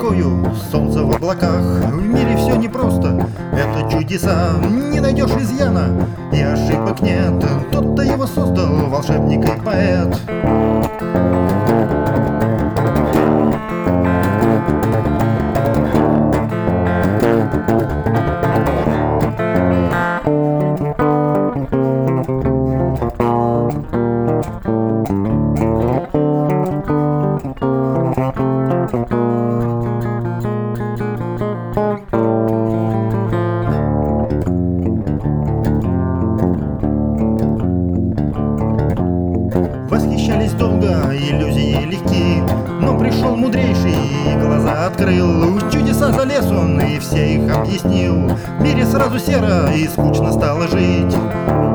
рекою, солнце в облаках. В мире все непросто, это чудеса. Не найдешь изъяна, и ошибок нет. Тот-то его создал, волшебник и поэт. Восхищались долго, иллюзии легки, но пришел мудрейший и глаза открыл. Чудеса залез он и все их объяснил. В мире сразу серо и скучно стало жить.